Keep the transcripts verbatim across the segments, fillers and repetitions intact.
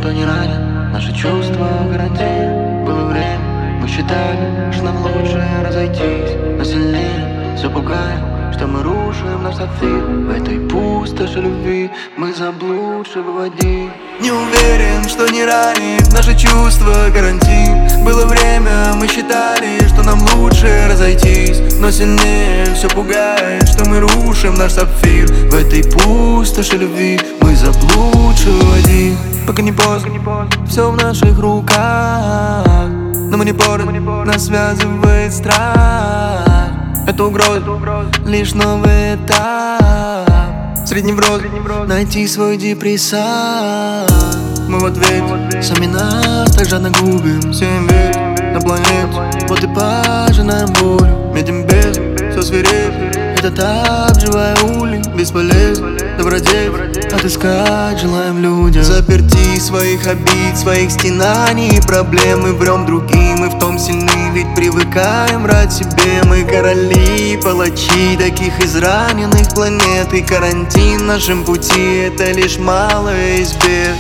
что не ранен, наши чувства гарантируют. Было время, мы считали, что нам лучше разойтись, но сильнее все пугает, что мы рушим наш сапфир. В этой пустоши любви мы заблудшего води. Не уверен, что не ранит наши чувства карантин. Было время, мы считали, что нам лучше разойтись, но сильнее все пугает, что мы рушим наш сапфир. В этой пустоши любви мы заблудшего води. Пока не поздно, все в наших руках, но мы не поры, нас связывает страх. Это угроза, лишь новый этап. Средний невроз, найти свой депрессант. Мы в ответ, сами нас так жадно губим. Семь век на планете, вот и пожинаем болью. Медим без, все свирепь. Этот этап, живая улей, бесполезно. Добродетель отыскать желаем людям. Заперти своих обид, своих стенаний и проблем. Мы врем другим, мы в том сильны, ведь привыкаем врать себе. Мы короли, палачи таких израненных планет. И карантин в нашем пути — это лишь малое из бед.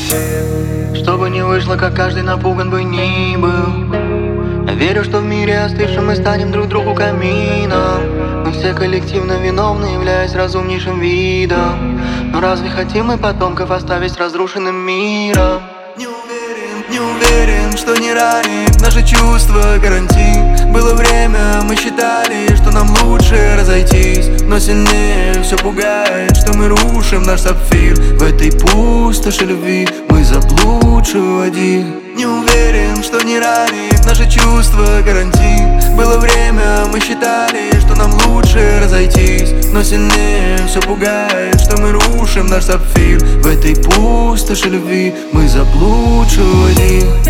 Чтобы не вышло, как каждый напуган бы ни был, я верю, что в мире остывшем мы станем друг другу камином. Мы все коллективно виновны, являясь разумнейшим видом. Но разве хотим мы потомков оставить разрушенным миром? Не уверен, не уверен, что не ранит наши чувства карантин. Было время, мы считали, что нам лучше разойтись, но сильнее все пугает, что мы рушим наш сапфир. В этой пустоши любви мы заблудшего води. Не уверен, что не ранит наши чувства карантин. Было время, мы считали, что нам лучше разойтись, но сильнее все пугает, что мы рушим наш сапфир. В этой пустоши любви мы заблудшего води.